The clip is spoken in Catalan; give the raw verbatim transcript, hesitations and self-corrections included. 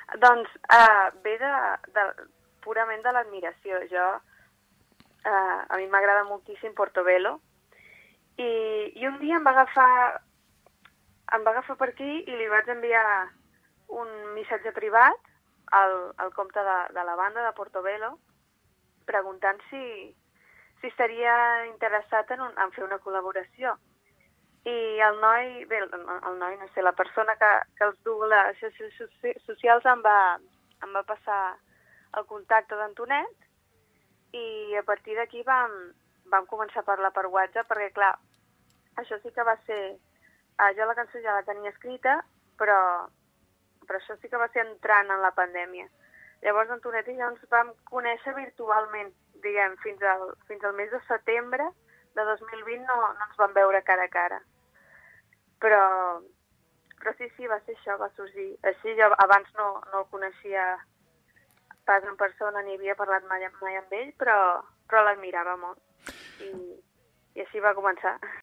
Doncs uh, ve de, de, purament de l'admiració. Jo, uh, a mi m'agrada moltíssim Portobello i, i un dia em va agafar em va agafar per aquí i li vaig enviar un missatge privat al, al compte de, de la banda de Portobello preguntant si, si estaria interessat en, un, en fer una col·laboració. I el noi, bé, el, el noi, no sé, la persona que, que els du les xarxes socials em va, em va passar el contacte d'Antonet i a partir d'aquí vam, vam començar a parlar per WhatsApp perquè, clar, això sí que va ser... Uh, jo la cançó ja la tenia escrita, però, però això sí que va ser entrant en la pandèmia. Llavors Antonet i jo ens vam conèixer virtualment, diguem, fins al, fins al mes de setembre de dos mil vint no, no ens vam veure cara a cara. Però, però sí, sí, va ser això, va sorgir. Així jo abans no, no el coneixia pas en persona ni havia parlat mai, mai amb ell, però, però l'admirava molt. I, I així va començar.